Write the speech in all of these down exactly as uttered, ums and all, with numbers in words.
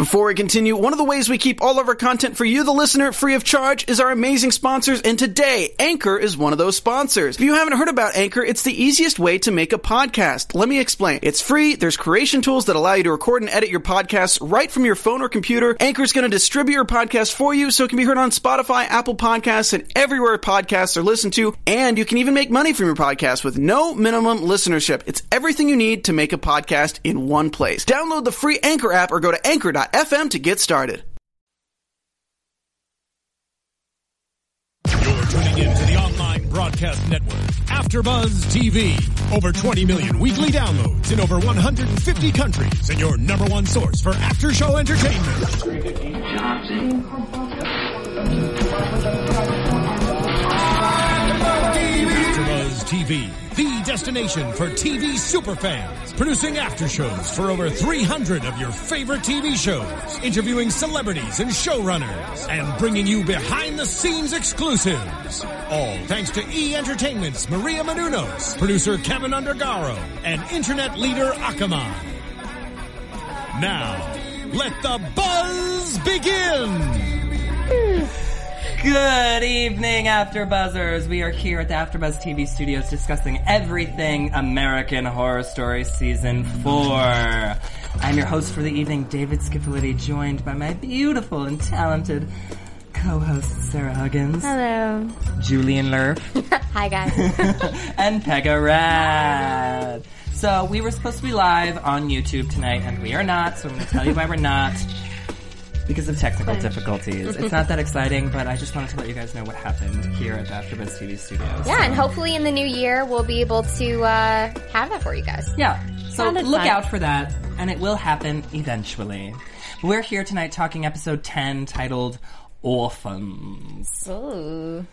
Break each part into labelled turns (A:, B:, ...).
A: Before we continue, one of the ways we keep all of our content for you, the listener, free of charge is our amazing sponsors, and today, Anchor is one of those sponsors. If you haven't heard about Anchor, it's the easiest way to make a podcast. Let me explain. It's free, there's creation tools that allow you to record and edit your podcasts right from your phone or computer. Anchor's going to distribute your podcast for you so it can be heard on Spotify, Apple Podcasts, and everywhere podcasts are listened to, and you can even make money from your podcast with no minimum listenership. It's everything you need to make a podcast in one place. Download the free Anchor app or go to anchor dot f m to get started.
B: You're tuning in to the online broadcast network, AfterBuzz T V. Over twenty million weekly downloads in over one hundred fifty countries, and your number one source for after-show entertainment. AfterBuzz T V, the destination for T V superfans, producing after-shows for over three hundred of your favorite T V shows, interviewing celebrities and showrunners, and bringing you behind-the-scenes exclusives. All thanks to E! Entertainment's Maria Menounos, producer Kevin Undergaro, and internet leader Akamai. Now, let the buzz begin!
C: Good evening, AfterBuzzers. We are here at the AfterBuzz T V studios discussing everything American Horror Story Season four. I'm your host for the evening, David Skiffolitti, joined by my beautiful and talented co-host, Sarah Huggins.
D: Hello.
C: Julian Lerf.
D: Hi, guys.
C: And Pega Rad. So, we were supposed to be live on YouTube tonight, and we are not, so I'm going to tell you why we're not. Because of technical difficulties. It's not that exciting, but I just wanted to let you guys know what happened here at the AfterBuzz T V studios.
D: Yeah, and hopefully in the new year we'll be able to uh, have that for you guys.
C: Yeah, so
D: Sounded
C: look
D: fun.
C: out for that, and it will happen eventually. We're here tonight talking episode ten, titled Orphans.
D: Ooh.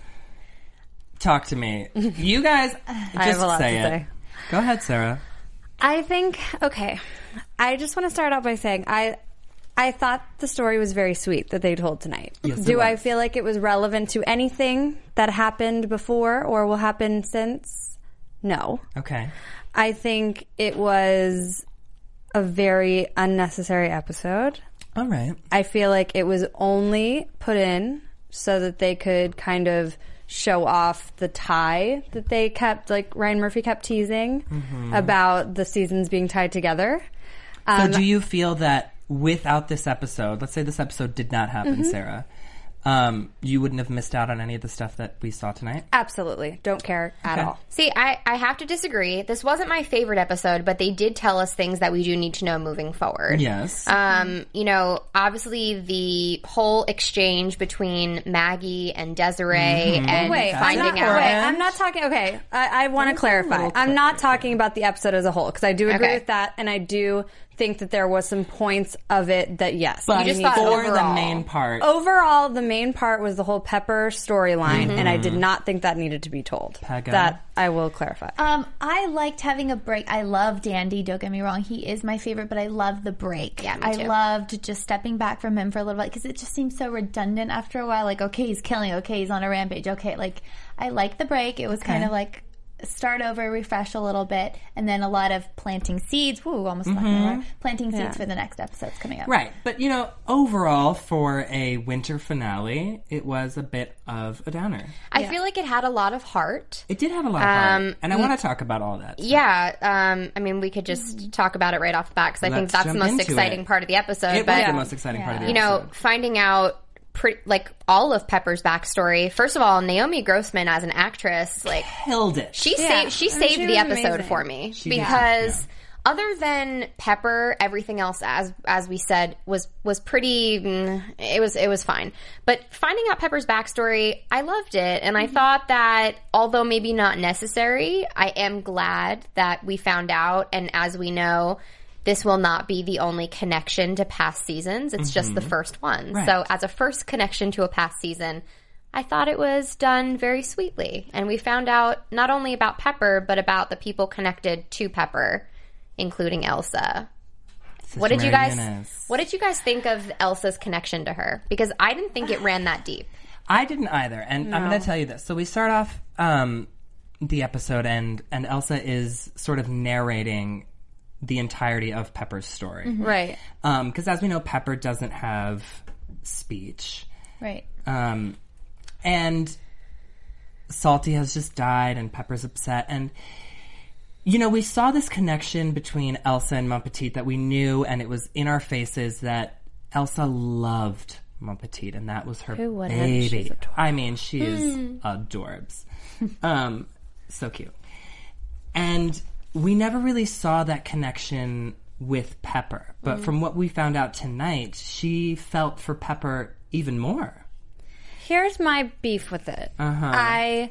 C: Talk to me. You guys, just
D: I have a lot
C: say
D: to
C: it.
D: say.
C: Go ahead, Sarah.
E: I think, okay, I just want to start out by saying I I thought the story was very sweet that they told tonight.
C: Yes, it
E: Do I
C: was.
E: feel like it was relevant to anything that happened before or will happen since? No.
C: Okay.
E: I think it was a very unnecessary episode.
C: All right.
E: I feel like it was only put in so that they could kind of show off the tie that they kept, like Ryan Murphy kept teasing
C: Mm-hmm.
E: about the seasons being tied together.
C: So
E: Um,
C: do you feel that without this episode, let's say this episode did not happen,
E: Mm-hmm.
C: Sarah, um, you wouldn't have missed out on any of the stuff that we saw tonight?
E: Absolutely. Don't care at
C: Okay.
E: all.
D: See, I, I have to disagree. This wasn't my favorite episode, but they did tell us things that we do need to know moving forward.
C: Yes.
D: Um, you know, obviously the whole exchange between Maggie and Desiree and
E: Wait,
D: finding
E: I'm not,
D: out.
E: Wait, I'm not talking. Okay, I, I want to clarify.
C: little
E: I'm not talking about the episode as a whole because I do agree
D: Okay.
E: with that, and I do think that there was some points of it that yes,
C: but
D: just
E: need
D: thought
E: to-
C: for the
D: overall.
C: main part,
E: overall, the main part was the whole Pepper storyline, and I
C: Mm-hmm.
E: did not think that needed to be told.
C: Pega?
E: That I will clarify.
F: Um, I liked having a break. I love Dandy, don't get me wrong. He is my favorite, but I love the break.
D: Yeah, me
F: I
D: too.
F: loved just stepping back from him for a little bit because it just seems so redundant after a while. Like, okay, he's killing. Okay, he's on a rampage. Okay, like, I like the break. It was kind of like start over, refresh a little bit, and then a lot of planting seeds. Woo, almost left my word. Planting seeds for the next episodes coming up.
C: right. But, you know, overall, for a winter finale, it was a bit of a downer.
D: I feel like it had a lot of heart.
C: It did have a lot of heart, and I want to talk about all that. so.
D: Yeah, um, I mean, we could just talk about it right off the bat because I think
C: Let's
D: that's the
C: jump
D: most
C: into
D: exciting
C: it.
D: part of the episode.
C: It
D: but
C: was the most exciting part of the
D: you know,
C: episode.
D: finding out pre- like all of Pepper's backstory. First of all, Naomi Grossman as an actress, like
C: Held it.
D: she
E: Yeah.
D: saved she
E: I mean,
D: saved
E: she
D: the
E: was
D: episode
E: amazing.
D: for me
C: She did,
D: because
C: yeah.
D: other than Pepper, everything else, as as we said, was was pretty. mm, It was it was fine. But finding out Pepper's backstory, I loved it, and I thought that although maybe not necessary, I am glad that we found out. And as we know, this will not be the only connection to past seasons. It's just the first one.
C: Right.
D: So as a first connection to a past season, I thought it was done very sweetly. And we found out not only about Pepper, but about the people connected to Pepper, including Elsa. What did you
C: Mary
D: guys
C: Eunice.
D: What did you guys think of Elsa's connection to her? Because I didn't think it ran that deep.
C: I didn't either, and I'm going to tell you this. So we start off um, the episode, and and Elsa is sort of narrating the entirety of Pepper's story.
F: Mm-hmm.
E: Right.
C: Because as we know, Pepper doesn't have speech.
F: Right.
C: Um, and Salty has just died, and Pepper's upset. And, you know, we saw this connection between Elsa and Mon Petit that we knew, and it was in our faces that Elsa loved Mon Petit, and that was her
E: Who wouldn't?
C: baby.
E: She's adorable.
C: I mean, she is adorbs. um, so cute. And we never really saw that connection with Pepper. But
E: Mm.
C: from what we found out tonight, she felt for Pepper even more.
E: Here's my beef with it.
C: Uh-huh.
E: I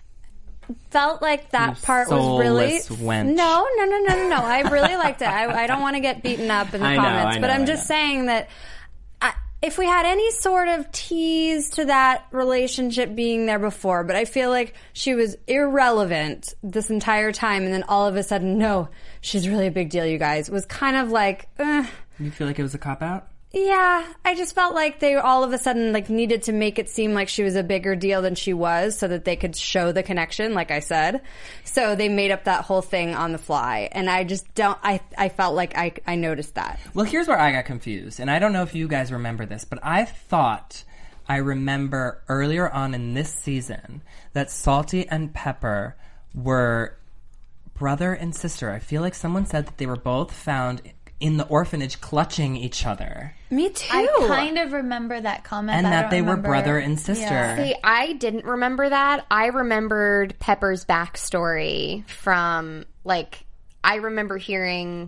E: felt like that
C: You
E: part was really
C: soulless wench.
E: no, no, no, no, no, no. I really liked it. I, I don't want to get beaten up in the
C: I know,
E: comments,
C: I
E: but
C: know,
E: I'm
C: I
E: just
C: know.
E: saying that I, if we had any sort of tease to that relationship being there before, but I feel like she was irrelevant this entire time, and then all of a sudden, no, she's really a big deal. You guys, it was kind of like. Uh,
C: You feel like it was a cop-out?
E: Yeah, I just felt like they all of a sudden like needed to make it seem like she was a bigger deal than she was so that they could show the connection, like I said. So they made up that whole thing on the fly. And I just don't, I, I felt like I, I noticed that.
C: Well, here's where I got confused, and I don't know if you guys remember this, but I thought I remember earlier on in this season that Salty and Pepper were brother and sister. I feel like someone said that they were both found in the orphanage clutching each other,
E: Me too.
F: I kind of remember that comment.
C: and
F: but I
C: that
F: don't
C: they were
F: remember-
C: brother and sister.
F: Yeah.
D: See, I didn't remember that. I remembered Pepper's backstory from, like, I remember hearing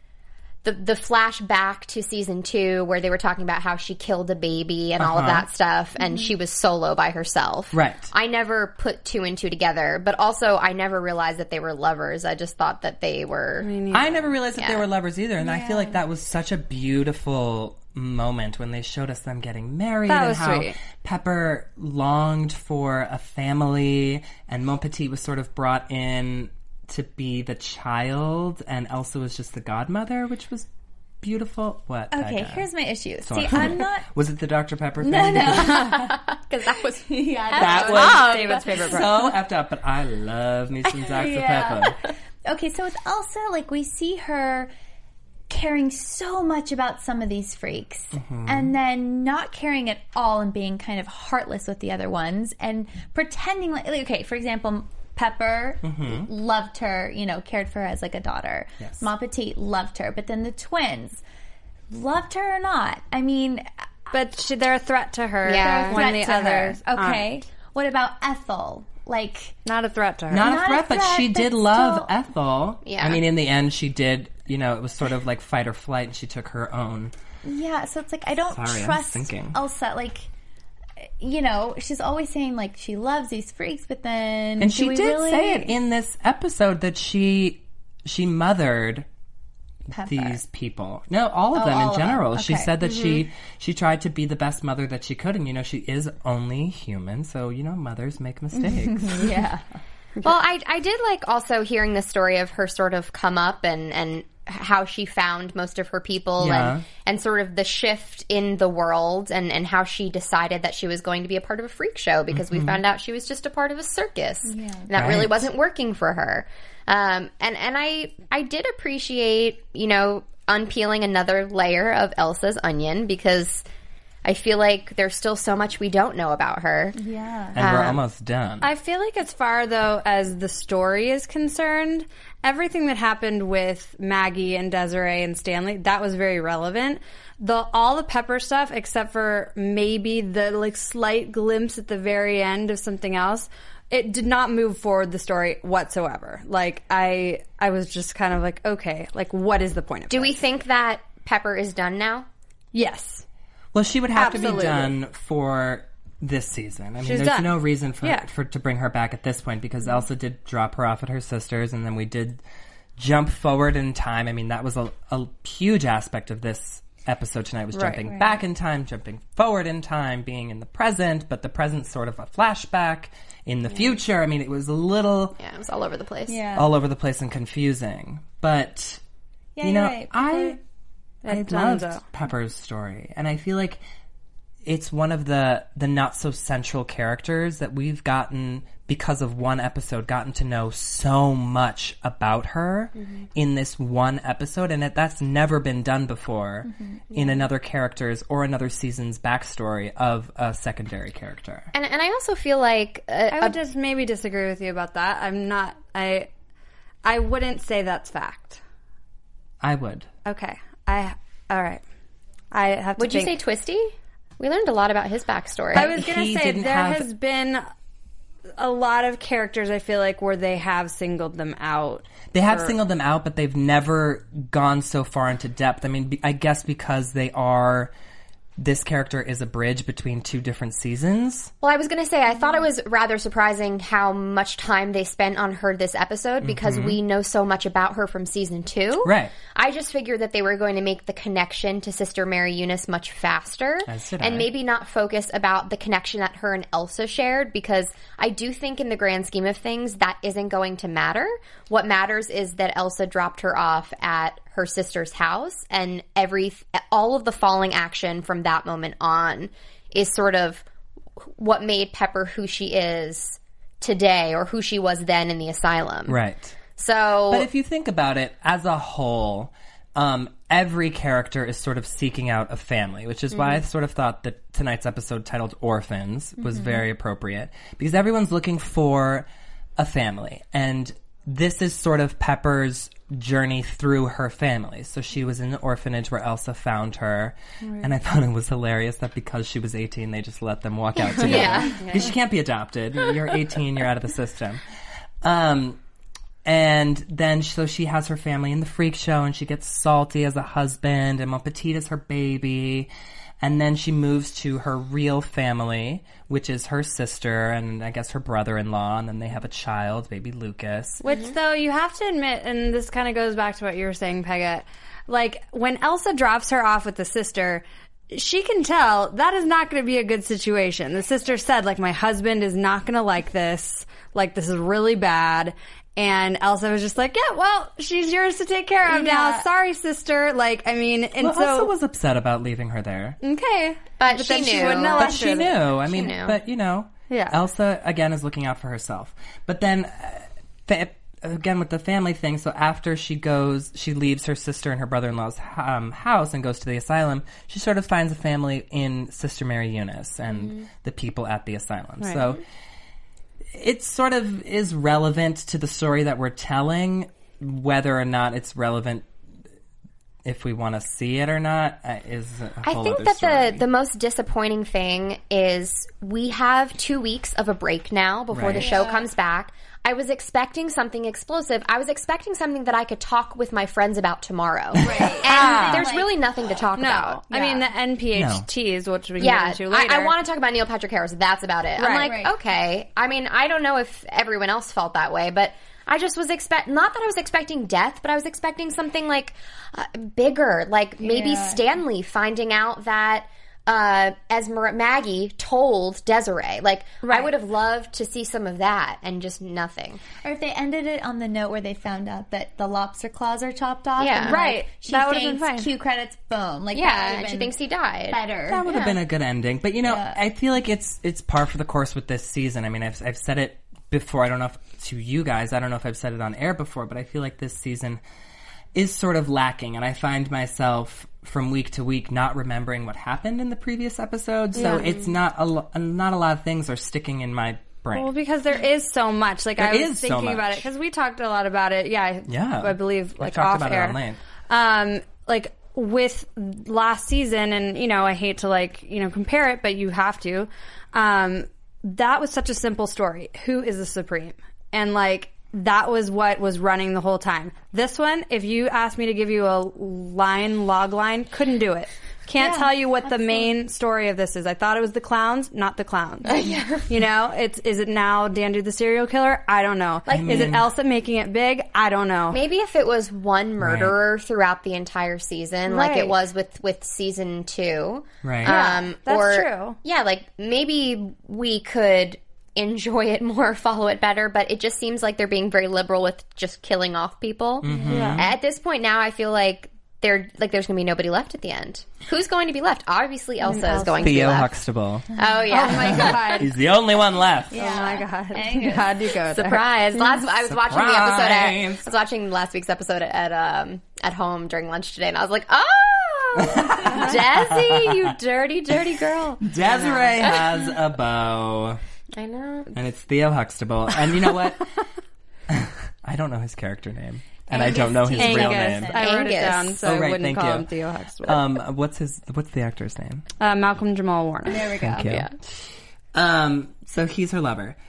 D: the the flashback to season two where they were talking about how she killed a baby and all of that stuff, and she was solo by herself.
C: Right.
D: I never put two and two together, but also I never realized that they were lovers. I just thought that they were.
C: I never realized that they
D: Yeah.
C: were lovers either, and I feel like that was such a beautiful moment when they showed us them getting married
E: That
C: and
E: was
C: how
E: sweet.
C: Pepper longed for a family, and Mon Petit was sort of brought in to be the child, and Elsa was just the godmother, which was beautiful. What?
F: Okay,
C: Becca?
F: here's my issue.
C: Sorry.
F: See, I'm not.
C: Was it the Doctor Pepper thing?
F: No, no.
D: Because that was.
F: Yeah,
C: That
F: no.
C: was
E: David's favorite part.
C: so effed up, but I love me some Zaxa
F: Yeah.
C: Pepper.
F: Okay, so with Elsa, like, we see her caring so much about some of these freaks and then not caring at all and being kind of heartless with the other ones and pretending like, like okay, for example, Pepper loved her, you know, cared for her as like a daughter.
C: Yes.
F: Mon Petit loved her, but then the twins loved her or not. I mean,
E: But she, they're a threat to her.
D: Yeah.
E: When
F: threat
E: the
F: to her.
E: others
F: Okay.
E: aren't.
F: What about Ethel? Like,
E: Not a threat to her.
C: Not,
F: Not
C: a
F: a
C: threat, but
F: threat,
C: she
F: but
C: did love
F: still-
C: Ethel.
D: Yeah.
C: I mean, in the end, she did, you know, it was sort of like fight or flight, and she took her own.
F: yeah, so it's like I don't
C: Sorry, I'm
F: trust
C: thinking.
F: Elsa. Like, you know, she's always saying like she loves these freaks, but then
C: And
F: do
C: she
F: we
C: did
F: really...
C: say it in this episode that she she mothered
F: Pepper.
C: these people. No, all of them
F: all
C: in
F: of them.
C: general. She
F: Okay.
C: said that she she tried to be the best mother that she could, and you know, she is only human, so you know, mothers make mistakes.
F: Yeah.
D: Well, I I did like also hearing the story of her sort of come up and and how she found most of her people
C: Yeah.
D: and and sort of the shift in the world and and how she decided that she was going to be a part of a freak show because we found out she was just a part of a circus. And that really
C: Right.
D: wasn't working for her. Um and and I I did appreciate, you know, unpeeling another layer of Elsa's onion because I feel like there's still so much we don't know about her.
F: Yeah.
C: And we're almost done.
E: I feel like as far though as the story is concerned, everything that happened with Maggie and Desiree and Stanley, that was very relevant. The all the Pepper stuff, except for maybe the like slight glimpse at the very end of something else, it did not move forward the story whatsoever. Like I I was just kind of like, okay, like what is the point of
D: Do
E: this?
D: we think that Pepper is done now?
E: Yes.
C: Well, she would have
E: Absolutely.
C: to be done for this season. I mean,
E: She's
C: there's
E: done.
C: no reason for,
E: Yeah.
C: for to bring her back at this point because Elsa did drop her off at her sister's, and then we did jump forward in time. I mean, that was a, a huge aspect of this episode tonight was
E: Right.
C: jumping back in time, jumping forward in time, being in the present, but the present's sort of a flashback in the future. I mean, it was a little
D: Yeah, it was all over the place.
F: Yeah.
C: all over the place and confusing. But
F: Yeah,
C: you know,
F: you're right.
C: I I
E: It's
C: loved
E: Dunzo.
C: Pepper's story, and I feel like it's one of the the not so central characters that we've gotten, because of one episode, gotten to know so much about her mm-hmm. in this one episode, and that that's never been done before mm-hmm. yeah. in another character's or another season's backstory of a secondary character.
D: And and I also feel like uh,
E: I would just maybe disagree with you about that. I'm not. I I wouldn't say that's fact.
C: I would.
E: Okay. I all right. I have to
D: Would
E: think.
D: you say Twisty? We learned a lot about his backstory.
E: I was going to say there
C: have...
E: has been a lot of characters, I feel like, where they have singled them out.
C: They have
E: for...
C: singled them out, but they've never gone so far into depth. I mean, I guess because they are... This character is a bridge between two different seasons.
D: Well, I was going to say, I thought it was rather surprising how much time they spent on her this episode, because mm-hmm. we know so much about her from season two.
C: Right.
D: I just figured that they were going to make the connection to Sister Mary Eunice much faster.
C: As did
D: and
C: I.
D: maybe not focus about the connection that her and Elsa shared, because I do think in the grand scheme of things, that isn't going to matter. What matters is that Elsa dropped her off at her sister's house, and every all of the falling action from that moment on is sort of what made Pepper who she is today, or who she was then in the asylum.
C: Right.
D: So,
C: but if you think about it as a whole, um, every character is sort of seeking out a family, which is mm-hmm. why I sort of thought that tonight's episode titled Orphans was mm-hmm. very appropriate, because everyone's looking for a family, and this is sort of Pepper's journey through her family. So she was in the orphanage where Elsa found her, right. and I thought it was hilarious that because she was eighteen, they just let them walk out together.
D: yeah.
C: Because she can't be adopted. You're eighteen, you're out of the system. Um, and then, so she has her family in the freak show, and she gets Salty as a husband, and Mon Petit is her baby. And then she moves to her real family, which is her sister and I guess her brother-in-law, and then they have a child, baby Lucas.
E: Which, mm-hmm. though, you have to admit, and this kind of goes back to what you were saying, Pega, like, when Elsa drops her off with the sister, she can tell that is not going to be a good situation. The sister said, like, my husband is not going to like this. Like, this is really bad. And Elsa was just like, yeah, well, she's yours to take care of
F: yeah.
E: now. Sorry, sister. Like, I mean, and
C: well,
E: so...
C: Elsa was upset about leaving her there.
E: Okay.
D: But,
E: but
D: she
E: then
D: knew.
E: she wouldn't have
C: But she knew. I mean,
D: knew.
C: but, you know,
E: yeah.
C: Elsa, again, is looking out for herself. But then, uh, fa- again, with the family thing, so after she goes, she leaves her sister and her brother-in-law's um, house and goes to the asylum, she sort of finds a family in Sister Mary Eunice and mm-hmm. the people at the asylum.
E: Right.
C: So... it sort of is relevant to the story that we're telling. Whether or not it's relevant, if we want to see it or not, uh, is a whole
D: I think
C: other
D: that
C: story.
D: the the most disappointing thing is we have two weeks of a break now before
C: Right.
D: the show
F: Yeah.
D: comes back. I was expecting something explosive. I was expecting something that I could talk with my friends about tomorrow.
F: Right.
D: And
F: Ah.
D: there's
F: Like-
D: really nothing to talk
E: No.
D: about.
E: I mean, the N P H Ts, which we can
D: Yeah,
E: get into later.
D: I, I want to talk about Neil Patrick Harris. That's about it. I'm
E: Right.
D: like,
F: Right.
D: okay. I mean, I don't know if everyone else felt that way, but I just was expect not that I was expecting death, but I was expecting something like uh, bigger, like maybe
F: Yeah.
D: Stanley finding out that uh, Esmer- Maggie told Desiree. Like, I
E: Right.
D: would have loved to see some of that, and just nothing.
F: Or if they ended it on the note where they found out that the lobster claws are chopped off.
D: Yeah.
F: and,
E: Right.
F: Like, she
E: That would've been
F: thinks
E: fine.
F: Cue credits, boom. Like, that
D: Yeah,
F: would've
D: and she
F: been
D: thinks he died.
F: better.
C: That would have
F: Yeah.
C: been a good ending. But, you know,
F: Yeah.
C: I feel like it's it's par for the course with this season. I mean, I've, I've said it before. I don't know if to you guys. I don't know if I've said it on air before, but I feel like this season is sort of lacking. And I find myself from week to week not remembering what happened in the previous episode. So
E: Yeah.
C: it's not a, lo- not a lot of things are sticking in my brain.
E: Well, because there is so much. Like,
C: There
E: I was
C: is so
E: thinking about
C: much.
E: it, because we talked a lot about it. Yeah.
C: Yeah.
E: I believe,
C: We've
E: like,
C: talked
E: off
C: about it
E: air.
C: on length.
E: Um, like, with last season, and, you know, I hate to, like, you know, compare it, but you have to. Um, that was such a simple story. Who is the Supreme? And, like, that was what was running the whole time. This one, if you asked me to give you a line, log line, couldn't do it. Can't
F: Yeah,
E: tell you what the main story of this is. I thought it was the clowns, not the clowns.
D: yeah.
E: You know, it's is it now Dandu the serial killer? I don't know. Like, is it Elsa making it big? I don't know.
D: Maybe if it was one murderer throughout the entire season, like
E: Right.
D: it was with, with season two.
C: Right.
D: Um,
E: that's
D: or,
E: true.
D: Yeah, like maybe we could enjoy it more, follow it better, but it just seems like they're being very liberal with just killing off people.
C: Mm-hmm.
E: Yeah.
D: At this point now, I feel like they're like there's going to be nobody left at the end. Who's going to be left? Obviously, Elsa is going to be
C: Theo
D: left.
C: Huxtable.
D: Oh yeah.
E: Oh my god.
C: He's the only one left.
E: Oh my god. How'd you go there?
D: Surprise! Last I was watching the episode. At, I
C: Surprise.
D: was watching last week's episode at um at home during lunch today, and I was like, oh, Desi, you dirty, dirty girl.
C: Desiree has a bow.
D: I know.
C: And it's Theo Huxtable. And you know what? I don't know his character name. And I don't know his
E: Angus.
C: real name.
E: I wrote
D: Angus.
E: it down, so
C: Oh,
E: I
C: right,
E: wouldn't
C: thank
E: call
C: you.
E: him Theo Huxtable.
C: Um, what's his? What's the actor's name?
E: uh, Malcolm Jamal Warner.
F: There we go.
C: Thank you.
D: Yeah.
C: Um, so he's her lover.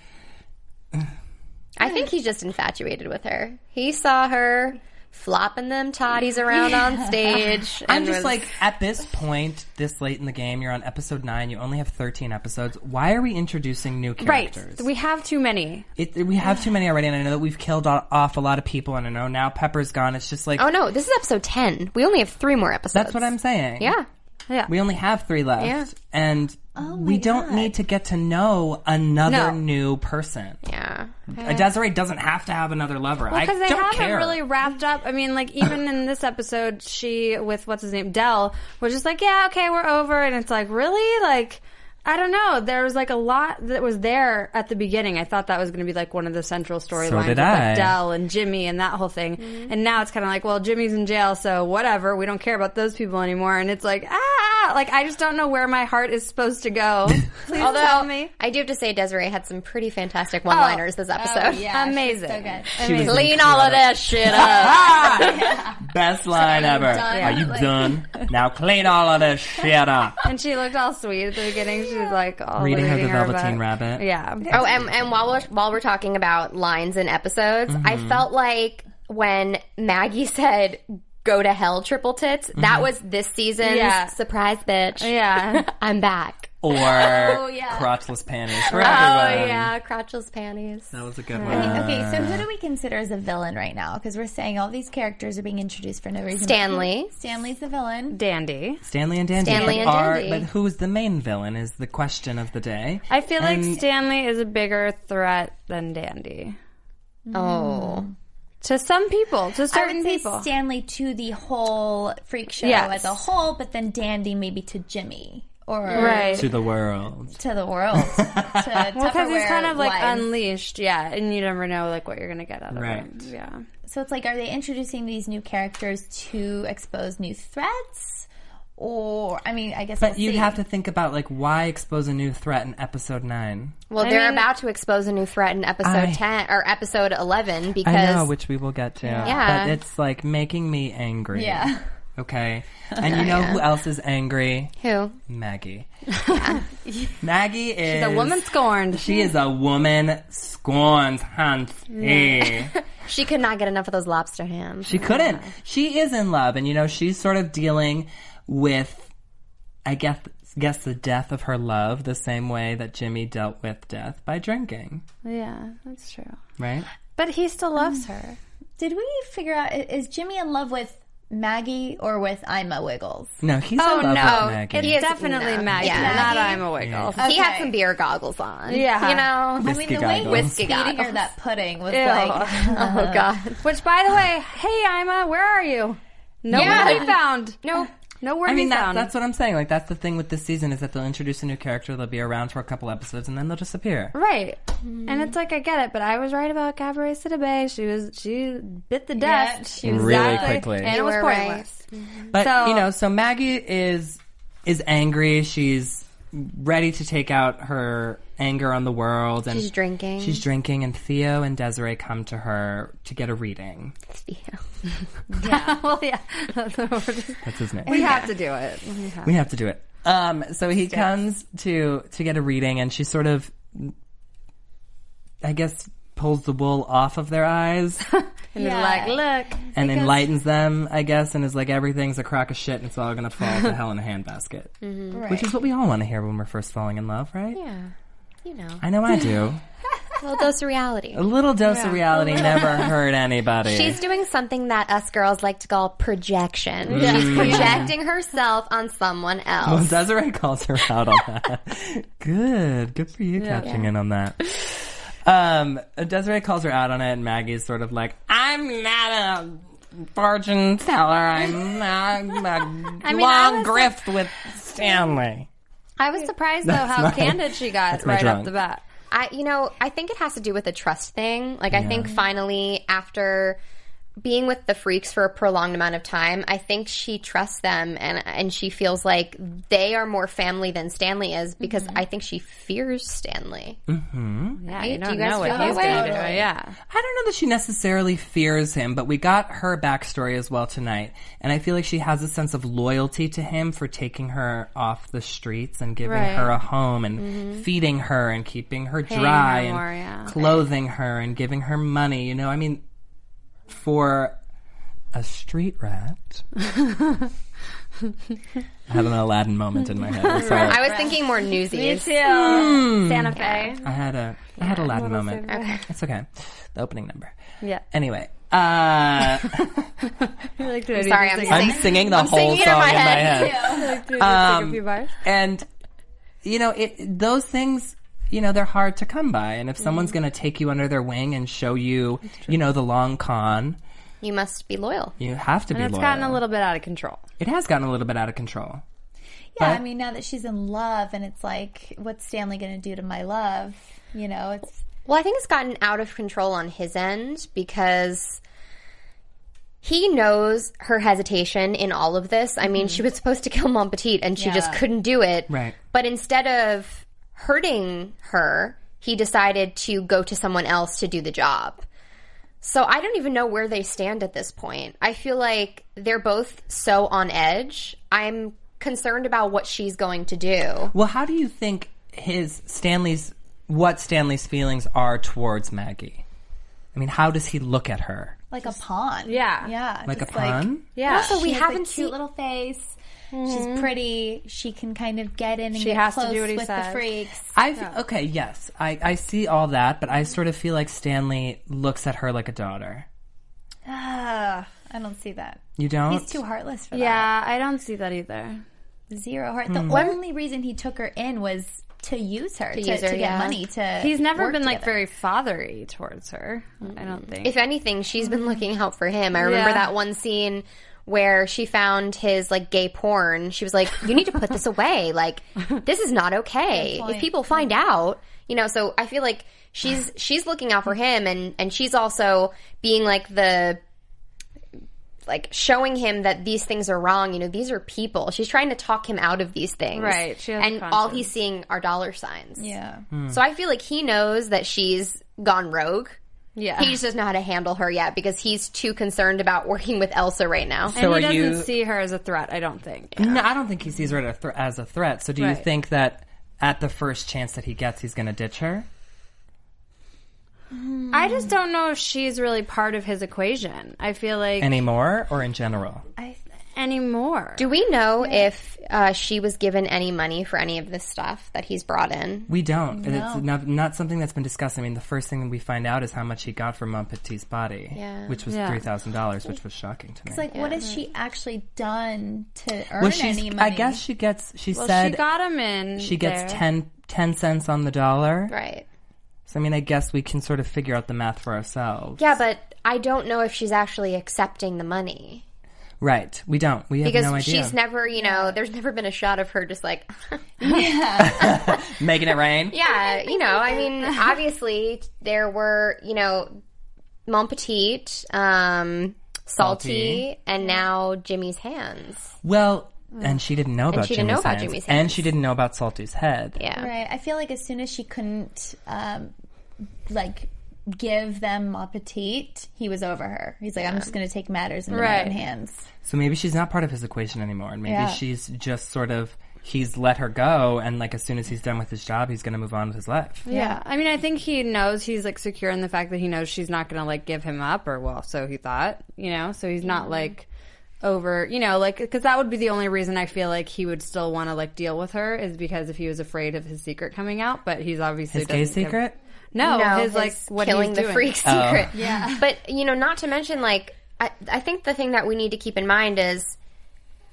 D: I think he's just infatuated with her. He saw her flopping them toddies around on stage.
C: I'm
D: and
C: just
D: was-
C: like, at this point, this late in the game, you're on episode nine, you only have thirteen episodes. Why are we introducing new
E: Right.
C: characters?
E: We have too many.
C: It, we have too many already, and I know that we've killed o- off a lot of people, and I know now Pepper's gone. It's just like,
D: oh no, this is episode ten. We only have three more episodes.
C: that's what I'm saying.
D: Yeah.
E: Yeah.
C: We only have three left.
D: Yeah.
C: And we don't need to get to know another
E: No.
C: new person.
D: Yeah.
C: Uh, Desiree doesn't have to have another lover. I
E: Because they
C: don't
E: haven't
C: care.
E: really wrapped up. I mean, like, even in this episode, she, with what's his name, Del, was just like, yeah, okay, we're over. And it's like, really? Like, I don't know. There was like a lot that was there at the beginning. I thought that was going to be like one of the central storylines
C: So did
E: with
C: I.
E: like Del and Jimmy and that whole thing.
D: Mm-hmm.
E: And now it's kind of like, well, Jimmy's in jail, so whatever. We don't care about those people anymore. And it's like, ah, like I just don't know where my heart is supposed to go. Please
D: Although
E: tell me.
D: I do have to say, Desiree had some pretty fantastic one-liners this episode.
F: Oh, yeah,
E: Amazing.
F: she's so good.
C: She was
D: Clean all of that shit up.
C: Best line ever.
F: done?
C: Are you
F: Like-
C: done? Now clean all of this shit up.
E: And she looked all sweet at the beginning. She was like, all
C: Reading her
E: reading
C: the
E: her
C: Velveteen
E: about-
C: Rabbit.
E: Yeah.
D: Oh, and, and while we're while we're talking about lines in episodes, I felt like when Maggie said "Go to hell, triple tits," that was this season's
E: Yeah.
D: surprise, bitch.
E: Yeah.
D: I'm back.
C: Or
F: yeah.
C: crotchless panties for
D: Oh
C: everyone.
D: yeah, crotchless panties.
C: That was a good
F: I
C: one.
F: mean, okay, so who do we consider as a villain right now? Because we're saying all these characters are being introduced for no reason.
D: Stanley.
F: Stanley's the villain.
E: Dandy.
C: Stanley and Dandy.
D: Stanley
C: but
D: and
C: are-
D: Dandy.
C: But who's the main villain is the question of the day.
E: I feel like
C: And-
E: Stanley is a bigger threat than Dandy.
D: Oh.
E: To some people, to
F: I
E: certain
F: would say
E: people.
F: Stanley to the whole freak show
E: Yes.
F: as a whole, but then Dandy maybe to Jimmy or
E: Right.
C: To the world.
F: to the world. to
E: Well, because he's kind of like
F: Tupperware-wise.
E: unleashed, yeah, and you never know like what you're gonna get out of
C: Right.
E: him. Yeah.
F: So it's like, are they introducing these new characters to expose new threats? Or, I mean, I guess
C: But
F: we'll
C: you'd
F: see.
C: have to think about, like, why expose a new threat in episode nine?
D: Well,
E: I
D: they're
E: mean-
D: about to expose a new threat in episode
C: I-
D: ten or episode eleven because
C: I know, which we will get to.
D: Yeah.
C: But it's, like, making me angry.
F: Yeah.
C: Okay? And you know who else is angry?
D: who?
C: Maggie. Maggie is...
E: The woman scorned.
C: She is a woman scorned, Hansi.
D: She could not get enough of those lobster hams.
C: She couldn't. She is in love, and you know she's sort of dealing with, I guess, guess the death of her love the same way that Jimmy dealt with death by drinking,
E: Yeah, that's true.
C: right?
E: But he still loves her.
F: Did we figure out, i- is Jimmy in love with Maggie or with Ima Wiggles?
C: No, he's
E: Oh
C: in love
E: no,
C: with Maggie.
E: it's
D: He is-
E: definitely
D: no.
E: Maggie,
D: Yeah.
E: not
F: Maggie?
E: I'm a wiggle.
C: Yeah.
D: He had
F: Okay.
D: some beer goggles on.
E: Yeah.
D: You know?
F: I
C: Whiskey
F: mean, the way he
C: goggles.
F: was
D: Whiskey
F: feeding her
D: goggles.
F: that pudding was
E: Ew.
F: like,
D: Oh, God.
E: Which, by the way, hey Ima, where are you? Nowhere
D: Yeah.
E: to be found.
D: Nope.
E: Nowhere
C: I
E: to
C: mean,
E: be
C: that,
E: found.
C: that's what I'm saying. Like, that's the thing with this season is that they'll introduce a new character, they'll be around for a couple episodes, and then they'll disappear.
E: Right. And it's like, I get it, but I was right about Cabaret Sidibe. She was, she bit the dust.
F: Yeah,
E: she was
C: really
E: exactly-
C: quickly.
E: And
D: You
E: it was
D: were
E: pointless.
C: But
E: So-
C: you know, so Maggie is is angry. She's ready to take out her anger on the world, and
D: She's drinking.
C: She's drinking, and Theo and Desiree come to her to get a reading.
E: well, yeah. We're just-
C: That's his name.
E: we have to do it. We have
C: We have to do it. Um, so he comes to to get a reading, and she sort of, I guess, pulls the wool off of their eyes
E: And
F: Yeah.
E: it's like, look.
C: and enlightens them, I guess, and is like, everything's a crock of shit, and it's all gonna fall to hell in a handbasket.
F: right.
C: Which is what we all want to hear when we're first falling in love, right?
D: Yeah. You know.
C: I know I do.
D: A little dose of reality.
C: A little dose of reality never hurt anybody.
D: She's doing something that us girls like to call projection. She's projecting herself on someone
C: Well,
D: else.
C: Desiree calls her out on that. Good. Good for you catching in on that. Um, Desiree calls her out on it, and Maggie's sort of like, I'm not a fortune teller. I'm, I'm a
E: I mean,
C: long
E: I was-
C: grift with Stanley.
E: I was surprised though
C: That's
E: how
C: my-
E: candid she got
C: that's my
E: right
C: drunk.
E: off the bat.
D: I, you know, I think it has to do with a trust thing. Like, I think finally, after being with the freaks for a prolonged amount of time, I think she trusts them, and and she feels like they are more family than Stanley is, because I think she fears Stanley.
E: Yeah,
D: Right?
E: you
D: Do
E: don't
D: you guys
E: know what
D: feel that
E: he's
D: way?
E: going to do.
F: Totally.
E: Yeah.
C: I don't know that she necessarily fears him, but we got her backstory as well tonight. And I feel like she has a sense of loyalty to him for taking her off the streets and giving
E: Right.
C: her a home and feeding her and keeping her
E: Paying
C: dry
E: her
C: and
E: more, yeah.
C: clothing her and giving her money. You know, I mean, for a street rat. I had an Aladdin moment in my head. I'm sorry.
D: I was thinking more Newsies.
E: Santa Fe.
C: I had a I had a Aladdin moment.
D: Okay.
C: It's okay. The opening number.
E: Yeah.
C: Anyway, uh,
E: You like to do
D: Sorry,
E: this
D: I'm
E: again?
C: I'm
D: Sing-
C: singing the
D: I'm
C: whole
D: singing it in
C: song
D: my
C: in my
D: head.
C: head.
E: You like to do this
C: Um,
E: like a few bars?
C: And you know, it, those things, you know, they're hard to come by. And if someone's going to take you under their wing and show you, you know, the long con,
D: You must be loyal.
C: you have to
E: And
C: be
E: it's
C: loyal.
E: gotten a little bit out of control.
C: It has gotten a little bit out of control.
F: Yeah,
C: But-
F: I mean, now that she's in love, and it's like, what's Stanley going to do to my love? You know, it's
D: Well, I think it's gotten out of control on his end because he knows her hesitation in all of this. I mean, she was supposed to kill Mon Petit and she just
F: Yeah.
D: couldn't do it.
C: Right.
D: But instead of hurting her, he decided to go to someone else to do the job. So I don't even know where they stand at this point. I feel like they're both so on edge. I'm concerned about what she's going to do.
C: Well, how do you think his Stanley's what Stanley's feelings are towards Maggie? I mean, how does he look at her?
F: like a pawn.
E: Yeah.
F: Yeah.
C: Like
F: just
C: a pawn?
E: Yeah.
D: Also, we
F: she has
D: haven't
F: a cute
D: seen-
F: little face. She's pretty. She can kind of get in and
E: She
F: get
E: has to
F: close
E: do what he
F: with
E: says.
F: the freaks.
C: I okay, yes, I, I see all that, but I sort of feel like Stanley looks at her like a daughter.
F: Ah, I don't see that.
C: You don't?
F: He's too heartless for that.
E: Yeah, I don't see that either.
F: Zero heart.
C: Hmm.
F: The only reason he took her in was to use her, to,
D: use her,
F: to get
D: yeah.
F: money, to
E: He's never
F: work
E: been like
F: together.
E: very fathery towards her. I don't think.
D: If anything, she's been looking out for him. I remember
E: Yeah.
D: that one scene where she found his like gay porn. She was like, "You need to put this away. Like, this is not okay.
F: point.
D: If people find out, you know." So I feel like she's she's looking out for him, and and she's also being like the like showing him that these things are wrong. You know, these are people. She's trying to talk him out of these things,
E: Right, she has
D: and
E: a
D: all
E: conscience.
D: he's seeing are dollar signs.
F: Yeah.
D: So I feel like he knows that she's gone rogue.
E: yeah.
D: He just doesn't know how to handle her yet because he's too concerned about working with Elsa right now.
C: So
E: and
C: are
E: he doesn't
C: you-
E: see her as a threat, I don't think.
C: No, I don't think he sees her as a, thr as a threat. So do you
E: Right.
C: think that at the first chance that he gets, he's going to ditch her?
E: I just don't know if she's really part of his equation. I feel like
C: Anymore or in general?
F: I,
E: anymore.
D: Do we know if uh, she was given any money for any of this stuff that he's brought in?
C: We don't. It's not, not something that's been discussed. I mean, the first thing that we find out is how much he got for Mon Petit's body,
D: Yeah.
C: which was
E: Yeah.
C: three thousand dollars, which was shocking to me.
F: it's like, what has she actually done to earn
C: well, she's,
F: any money?
C: I guess she gets, she
E: well,
C: said
E: she got him in.
C: she gets
E: there.
C: ten, ten cents on the dollar.
D: Right.
C: So, I mean, I guess we can sort of figure out the math for ourselves.
D: Yeah, but I don't know if she's actually accepting the money.
C: Right. We don't. We have
D: Because
C: no idea.
D: she's never, you know, there's never been a shot of her just like,
C: Making it rain?
D: yeah, you know, I mean, obviously there were, you know, Mon Petit, um, Salty,
C: Salty.
D: and now Jimmy's hands.
C: Well, and she didn't know about
D: she didn't
C: Jimmy's
D: know about
C: hands.
D: Jimmy's
C: And
D: hands.
C: she didn't know about Salty's head.
D: Yeah.
F: Right. I feel like as soon as she couldn't, um, like, give them Mon Petit, he was over her. He's like, I'm just going to take matters into my
E: Right.
F: own hands.
C: So maybe she's not part of his equation anymore. And maybe
F: Yeah.
C: she's just sort of, he's let her go. And like as soon as he's done with his job, he's going to move on with his life.
E: Yeah. I mean, I think he knows he's like secure in the fact that he knows she's not going to like give him up, or well, so he thought, you know, so he's not like over, you know, like, because that would be the only reason I feel like he would still want to like deal with her is because if he was afraid of his secret coming out, but he's obviously
C: His gay
E: doesn't give-
C: secret?
E: no,
D: No,
E: his like what
D: killing
E: he's
D: the
E: doing.
D: freak secret.
F: Yeah.
D: But you know, not to mention, like, I, I think the thing that we need to keep in mind is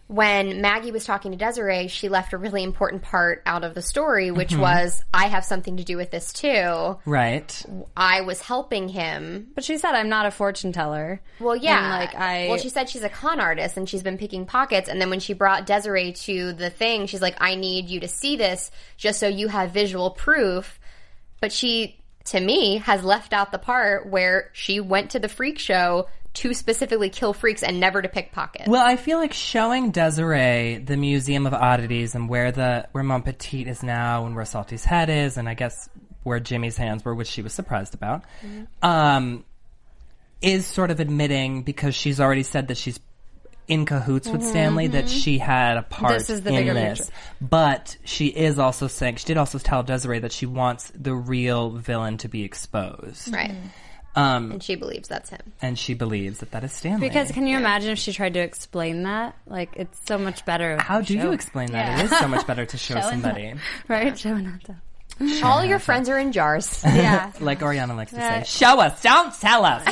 D: when Maggie was talking to Desiree, she left a really important part out of the story, which
C: Mm-hmm.
D: was, I have something to do with this too.
C: Right.
D: I was helping him.
E: But she said, I'm not a fortune teller.
D: Well, yeah.
E: And, like, I...
D: Well, she said she's a con artist and she's been picking pockets. And then when she brought Desiree to the thing, she's like, I need you to see this just so you have visual proof. But she, to me, has left out the part where she went to the freak show to specifically kill freaks and never to pickpocket.
C: Well, I feel like showing Desiree the Museum of Oddities and where the where Mon Petit is now and where Salty's head is, and I guess where Jimmy's hands were, which she was surprised about, mm-hmm. um, is sort of admitting, because she's already said that she's in cahoots with mm-hmm. Stanley, that she had a part
E: this is the
C: in
E: bigger
C: this.
E: picture.
C: But she is also saying, she did also tell Desiree that she wants the real villain to be exposed.
D: Right.
E: Mm-hmm.
C: Um,
D: and she believes that's him.
C: And she believes that that is Stanley.
E: Because can you imagine if she tried to explain that? Like, it's so much better.
C: How do
E: show.
C: you explain that?
F: Yeah.
C: It is so much better to show, show somebody.
E: Right? Show and not tell.
D: All your friends are in jars.
E: Yeah.
C: Like Oriana likes to
E: Right.
C: say, show us, don't tell us.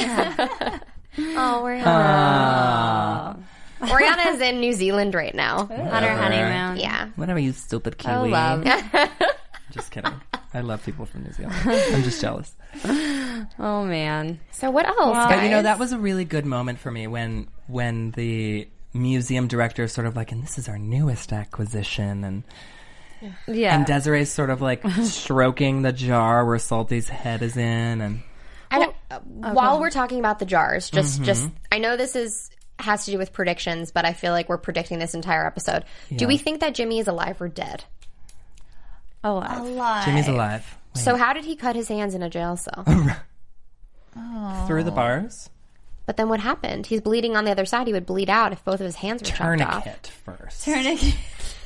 D: Oh, Oriana.
C: Uh,
D: Oriana is in New Zealand right now.
E: On her honeymoon.
D: Yeah.
C: Whatever, you stupid Kiwi.
E: Oh, love.
C: Just kidding. I love people from New Zealand. I'm just jealous.
E: Oh, man.
D: So what else,
E: Well,
D: guys?
C: But you know, that was a really good moment for me when when the museum director is sort of like, and this is our newest acquisition, and
E: Yeah.
C: and Desiree's sort of like stroking the jar where Salty's head is in, and
D: I don't, uh, while we're talking about the jars, just
C: Mm-hmm.
D: just I know this is has to do with predictions, but I feel like we're predicting this entire episode. Do we think that Jimmy is alive or dead?
E: Alive.
F: Alive.
C: Jimmy's alive.
D: So how did he cut his hands in a jail cell?
C: Through the bars.
D: But then what happened? He's bleeding on the other side. He would bleed out if both of his hands were chopped off.
C: Tourniquet first.
F: Tourniquet.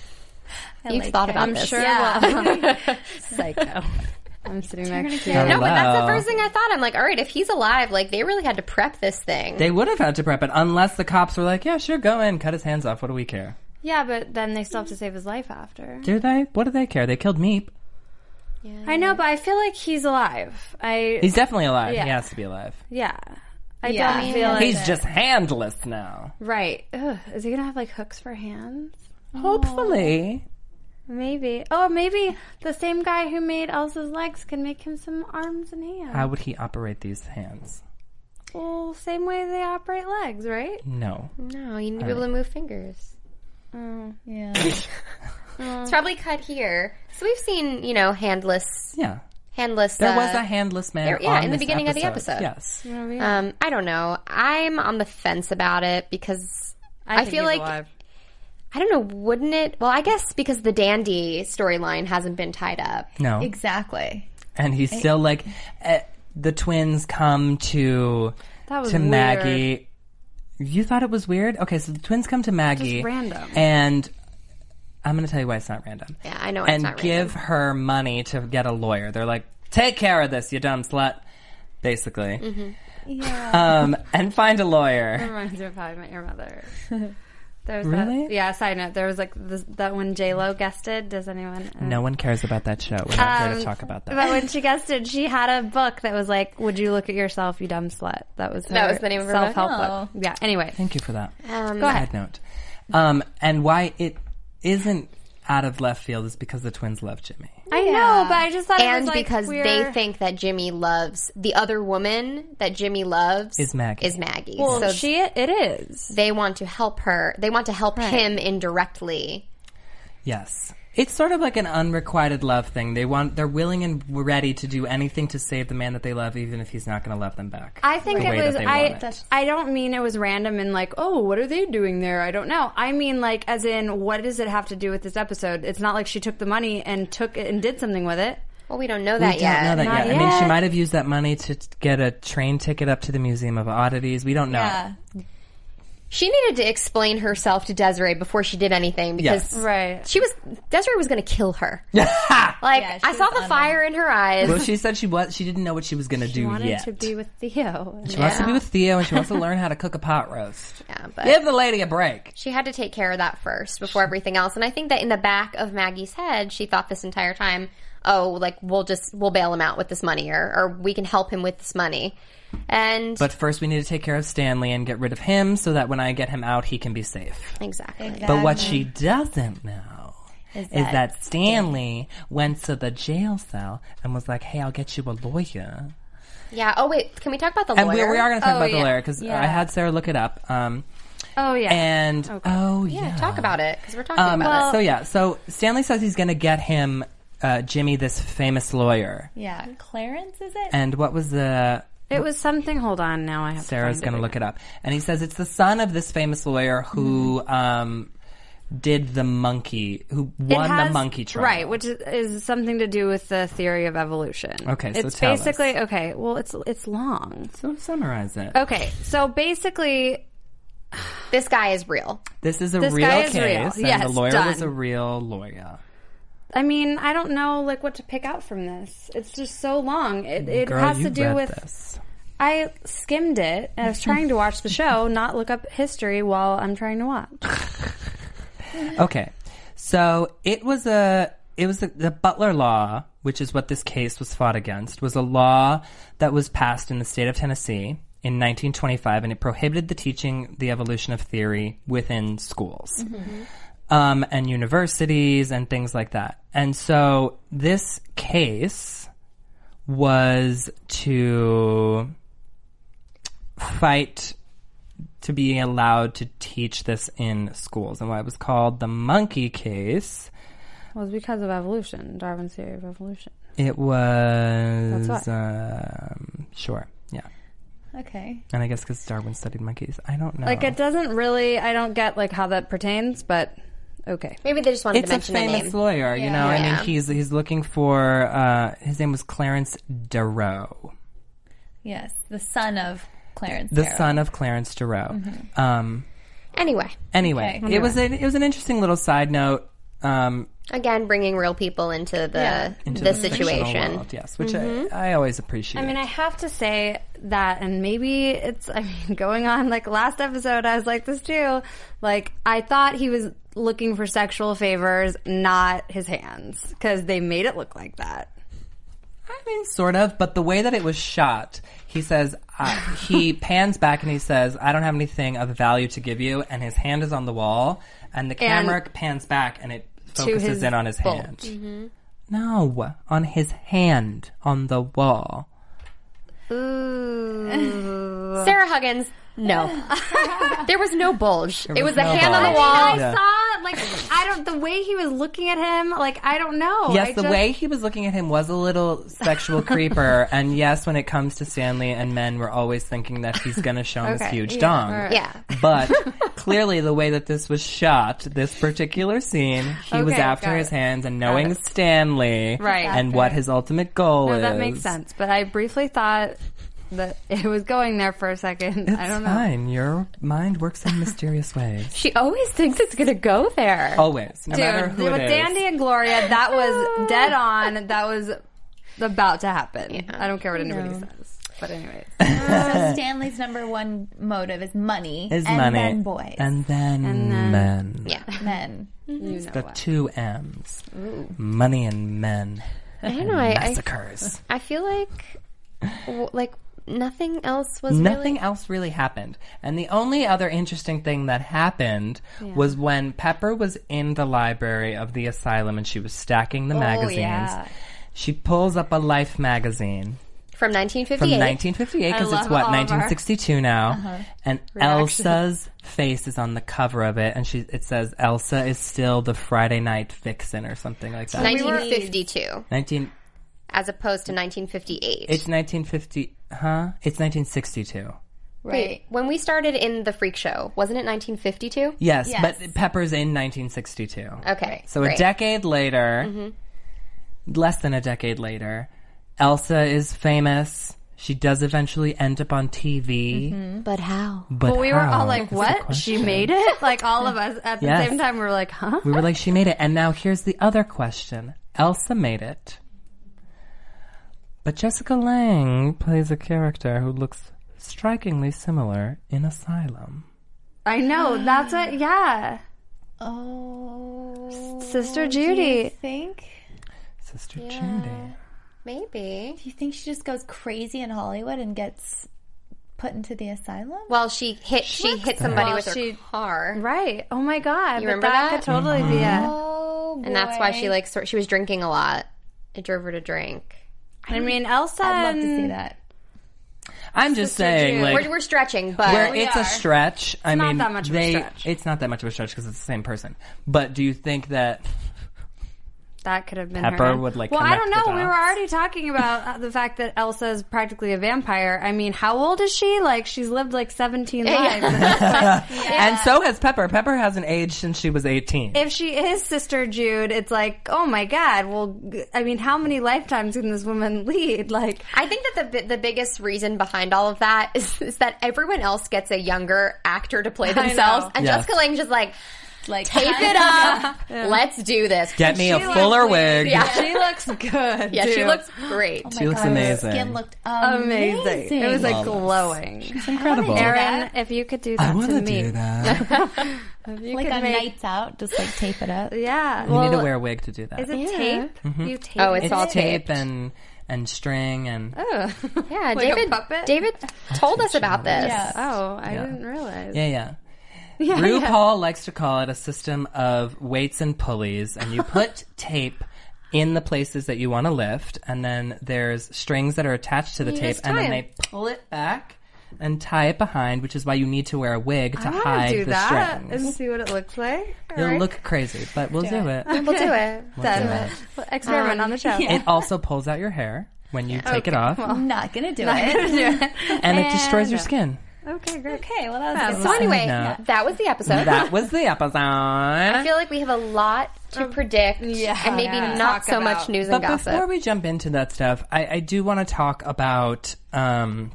F: I
D: You've
F: like
D: thought
F: that.
D: about
E: I'm
D: this.
E: sure.
F: Yeah.
E: Well, psycho. I'm sitting next to
C: Hello.
E: you.
D: No, but that's the first thing I thought. I'm like, all right, if he's alive, like they really had to prep this thing.
C: They would have had to prep it unless the cops were like, yeah, sure, go in, cut his hands off. What do we care?
E: Yeah, but then they still have to save his life after.
C: Do they? What do they care? They killed Meep.
E: I know, but I feel like he's alive. I
C: He's definitely alive.
E: Yeah.
C: He has to be alive.
E: yeah. I
F: Yeah.
E: don't feel like
C: He's just handless now.
E: right. Ugh, is he gonna have like hooks for hands?
C: Hopefully.
E: Maybe. Oh, maybe the same guy who made Elsa's legs can make him some arms and hands.
C: How would he operate these hands?
E: Well, same way they operate legs, right?
C: No.
D: No, you need to be able to move fingers.
F: Yeah.
D: It's probably cut here. So we've seen, you know, handless,
C: Yeah.
D: handless.
C: There
D: uh,
C: was a handless man
D: there- yeah,
C: on
D: in the
C: this
D: beginning of the episode.
C: Yes.
D: Um, I don't know. I'm on the fence about it because I,
E: think
D: feel
E: he's
D: like
E: alive.
D: I don't know. Wouldn't it? Well, I guess because the Dandy storyline hasn't been tied up.
C: No.
F: Exactly.
C: And he's still like, uh, the twins come to,
E: That was
C: to
E: weird.
C: Maggie. You thought it was weird? Okay, so the twins come to Maggie.
E: Just random.
C: And I'm going to tell you why it's not random.
D: Yeah, I know it's
C: and
D: not
C: give
D: random.
C: her money to get a lawyer. They're like, take care of this, you dumb slut. Basically.
D: Mm-hmm.
F: Yeah.
C: Um, and find a lawyer.
E: Reminds me of How I Met Your Mother. There was
C: Really?
E: That, yeah, side note. There was like this, that when J-Lo guested. Does anyone? Uh,
C: No one cares about that show. We're not here to
E: Um,
C: talk about that.
E: But when she guested, she had a book that was like, "Would you look at yourself, you dumb slut?" That was her
D: That was the name of her book?
E: self-help
F: Oh.
E: book. Yeah. Anyway,
C: Thank you for that.
D: Um,
E: go ahead.
C: Side note. Um, and why it isn't out of left field is because the twins love Jimmy.
E: I
F: Yeah.
E: know, but I just thought it
D: And
E: was like
D: because
E: we're-
D: they think that Jimmy loves the other woman that Jimmy loves
C: Is Maggie.
D: Is Maggie.
E: well,
D: so
E: she it is.
D: they want to help her. They want to help
E: Right.
D: him indirectly.
C: Yes. It's sort of like an unrequited love thing. They want, they're willing and ready to do anything to save the man that they love, even if he's not going to love them back.
E: I think
C: the
E: it
C: way
E: was.
C: that they
E: I
C: want it.
E: I don't mean it was random and like, oh, what are they doing there? I don't know. I mean like, as in, what does it have to do with this episode? It's not like she took the money and took it and did something with it.
D: Well, we don't know
C: We
D: that
C: don't
D: yet.
C: know that
E: Not
C: yet. I mean, she
E: yet.
C: might have used that money to t- get a train ticket up to the Museum of Oddities. We don't know.
F: Yeah.
D: She needed to explain herself to Desiree before she did anything because
C: Yes.
E: Right.
D: she was Desiree was going to kill her. Like
F: Yeah, she
D: I saw
F: was
D: the
F: on
D: fire in her eyes.
C: Well, she said she was. She didn't know what she was going to
E: She
C: do
E: wanted
C: yet.
E: to be with Theo.
C: She wants to be with Theo, and she wants to learn how to cook a pot roast.
D: Yeah, but
C: Give the lady a break.
D: she had to take care of that first before everything else. And I think that in the back of Maggie's head, she thought this entire time, oh, like we'll just we'll bail him out with this money, or or we can help him with this money. And
C: But first we need to take care of Stanley and get rid of him so that when I get him out, he can be safe.
D: exactly.
C: But what she doesn't know
F: Is
C: is
F: that,
C: that Stanley went to the jail cell and was like, hey, I'll get you a lawyer.
D: Yeah. Oh wait, can we talk about the
C: And we,
D: lawyer?
C: we are going to talk
E: Oh,
C: about the
E: yeah.
C: lawyer because
E: Yeah.
C: I had Sarah look it up. Um,
E: Oh yeah.
C: and, oh,
D: yeah,
C: yeah.
D: talk about it because we're talking
C: Um,
D: about
C: so, yeah. So Stanley says he's going to get him, uh, Jimmy, this famous lawyer.
F: Yeah, Clarence, is it?
C: And what was the...
E: It was something. Hold on, now I have.
C: Sarah's
E: to
C: going to look it up. And he says it's the son of this famous lawyer who um, did the monkey, who won the monkey trial.
E: right? Which is, is something to do with the theory of evolution.
C: Okay, so
E: it's
C: tell us.
E: basically okay. Well, it's it's long.
C: So summarize it.
E: Okay, so basically,
D: this guy is real.
C: This is a
E: This
C: real
E: guy is
C: case,
E: real.
C: and
E: Yes,
C: the lawyer
E: done.
C: was a real lawyer.
E: I mean, I don't know like what to pick out from this. It's just so long. It it
C: Girl,
E: has
C: you
E: to do
C: read
E: with.
C: this.
E: I skimmed it. And I was trying to watch the show, not look up history while I'm trying to watch.
C: Okay, so it was a it was the, the Butler Law, which is what this case was fought against, was a law that was passed in the state of Tennessee in nineteen twenty-five, and it prohibited the teaching the evolution of theory within schools. Um, and universities and things like that. And so this case was to fight to be allowed to teach this in schools. And why it was called the monkey case,
E: Well, it's because of evolution, Darwin's theory of evolution.
C: it was...
E: That's why.
C: Um, sure, yeah.
F: Okay.
C: And I guess because Darwin studied monkeys. I don't know.
E: Like, it doesn't really, I don't get, like, how that pertains, but okay.
D: Maybe they just wanted
C: It's
D: to
C: a
D: mention the
C: famous
D: name.
C: lawyer, you know. I
D: Yeah.
C: mean, he's he's looking for. Uh, his name was Clarence Darrow,
F: Yes, the son of Clarence.
C: the
F: Darrow.
C: son of Clarence Darrow. Um,
D: Anyway,
C: anyway,
F: Okay.
C: it was a, it was an interesting little side note. Um,
D: again, bringing real people into the
F: Yeah.
C: into
D: the
C: the fictional
D: situation.
C: world, yes, which I, I always appreciate.
E: I mean, I have to say that, and maybe it's, I mean, going on, like, last episode, I was like this too. Like, I thought he was looking for sexual favors, not his hands, because they made it look like that.
C: I mean, sort of, but the way that it was shot, he says, uh, he pans back and he says, I don't have anything of value to give you, and his hand is on the wall, and the camera pans back and it focuses
E: his
C: in on his
E: bull.
C: hand. No, on his hand on the wall.
E: Ooh.
D: Sarah Huggins, no. There was no bulge. it
C: was
D: was the
C: no
D: hand on the
C: bulge.
D: wall.
E: I
C: Yeah.
E: saw, like, I don't, the way he was looking at him, like, I don't know.
C: Yes,
E: I
C: the
E: just-
C: way he was looking at him was a little sexual creeper, and yes, when it comes to Stanley and men, we're always thinking that he's going to show him his
E: Okay,
C: huge
E: yeah,
C: dong.
E: all right.
D: Yeah.
C: But clearly, the way that this was shot, this particular scene, he was
E: Okay,
C: after
E: got
C: his
E: it.
C: hands and knowing Stanley,
E: Right.
C: and what his ultimate goal
E: No,
C: is.
E: that makes sense. But I briefly thought that it was going there for a second.
C: It's
E: I don't know.
C: fine. Your mind works in mysterious ways.
D: She always thinks it's going to go there.
C: Always, no matter
E: Dude,
C: who
E: with
C: it is.
E: Dandy and Gloria, that was dead on. That was about to happen. I don't care what anybody says. But anyways.
F: So Stanley's number one motive is money.
C: is
F: and
C: money,
F: then boys.
C: and then
E: And then-
C: men.
D: Yeah.
F: men.
E: You know
C: The
E: what.
C: two M's. Money and men.
D: I don't know. I, I,
C: Massacres.
D: I feel like, w- like, nothing else was
C: Nothing
D: really...
C: else really happened. And the only other interesting thing that happened was when Pepper was in the library of the asylum and she was stacking the magazines.
F: yeah.
C: She pulls up a Life magazine
D: From nineteen
C: from
D: fifty-eight.
C: nineteen fifty-eight, because
E: I
C: it's
E: love
C: what,
E: all of our-
C: nineteen sixty-two now.
F: Uh-huh.
C: And
E: Reactions.
C: Elsa's face is on the cover of it, and she it says Elsa is still the Friday night vixen or something like that.
D: nineteen fifty-two,
C: nineteen
D: as opposed to nineteen fifty-eight.
C: It's nineteen fifty, huh? It's nineteen sixty-two.
F: Right.
D: Wait, when we started in the Freak Show, wasn't it nineteen fifty-two?
C: Yes,
F: Yes.
C: but Pepper's in nineteen sixty-two.
D: Okay.
C: So
D: great.
C: a decade later, less than a decade later, Elsa is famous. She does eventually end up on T V.
D: But how?
C: But
E: But we were
C: how
E: all like,
C: is the
E: what? She
C: question.
E: made it? Like, all of us at the
C: Yes.
E: same time, we were like, huh?
C: We were like, she made it. And now here's the other question. Elsa made it. But Jessica Lange plays a character who looks strikingly similar in Asylum.
E: I know. That's it. Yeah.
F: Oh.
E: Sister
F: do you
E: Judy.
F: think?
C: Sister
D: Yeah.
C: Judy.
D: Maybe.
F: Do you think she just goes crazy in Hollywood and gets put into the asylum?
D: Well, she hit she hit somebody
E: Well,
D: with her
E: she-
D: car,
E: Right. Oh my god.
D: You
E: but
D: remember
E: that?
D: that?
E: could totally be it.
F: Oh,
D: and that's why
F: boy.
D: she like sort she was drinking a lot. It drove her to drink.
E: I mean, Elsa.
F: I'd love to
E: and-
F: see that.
C: I'm just
E: Sister
C: saying,
E: Jude.
C: like,
D: We're, we're stretching, but
C: where
E: we
C: it's
E: are.
C: a stretch. I
E: not
C: mean,
E: that much of a
C: they,
E: stretch.
C: It's not that much of a stretch because it's the same person. But do you think that
E: That could have been
C: Pepper
E: her.
C: would, like,
E: Well, I
C: connect
E: don't
C: the
E: know. We were
C: dots?
E: already talking about uh, the fact that Elsa is practically a vampire. I mean, how old is she? Like, she's lived like seventeen lives.
C: And so has Pepper. Pepper hasn't aged since she was eighteen.
E: If she is Sister Jude, it's like, oh my god. Well, g- I mean, how many lifetimes can this woman lead? Like,
D: I think that the the biggest reason behind all of that is, is that everyone else gets a younger actor to play themselves,
E: know.
D: and
C: Yes.
D: Jessica Lange's just like,
F: Like,
D: tape it up, let's do this.
C: Get me a
E: She
C: fuller
E: looks-
C: wig.
D: Yeah.
E: she looks good.
D: Yeah, she
E: too.
D: looks great.
F: oh my
C: She looks
F: God, her
C: amazing.
F: Skin looked amazing.
E: amazing. It was like
C: Flawless.
E: glowing.
C: It's incredible.
E: Erin, if you could do
C: I
E: that
C: want
E: to
C: to
E: me,
C: do that.
E: if you
F: like
E: could
F: on
E: make-
F: Nights Out, just like tape it up.
E: yeah.
C: You
E: well,
C: need to wear a wig to do that.
E: Is it
D: Yeah.
E: tape? You tape
D: Oh, it's
E: it?
D: all
C: It's
D: taped.
C: tape and and string and
E: Oh.
D: Yeah,
E: Like a
D: David.
E: puppet?
D: David told us about this.
F: Yeah.
E: Oh, I
C: Yeah.
E: didn't realize.
C: yeah, yeah.
E: Yeah,
C: RuPaul likes to call it a system of weights and pulleys, and you put tape in the places that you want to lift, and then there's strings that are attached to the
E: You
C: tape,
E: just
C: and
E: tie
C: then
E: 'em.
C: they pull it back and tie it behind, which is why you need to wear a wig to
E: I want
C: hide
E: to do
C: the
E: that
C: strings.
E: and see what it looks like.
C: It'll
E: Alright.
C: look crazy, but we'll do it.
D: We'll do it.
C: We'll
E: Done.
C: do it.
E: Well, Experiment on the show.
C: It also pulls out your hair when you take it off,
F: I'm not gonna do it.
C: and it destroys your skin.
E: Okay, great.
F: Okay, well that was
D: So anyway,
C: No.
D: that was the episode.
C: That was the episode.
D: I feel like we have a lot to predict,
E: yeah,
D: and maybe
E: yeah.
D: not
E: Talk
D: so
E: about.
D: much news
C: But
D: and gossip.
C: before we jump into that stuff, I, I do want to talk about, um,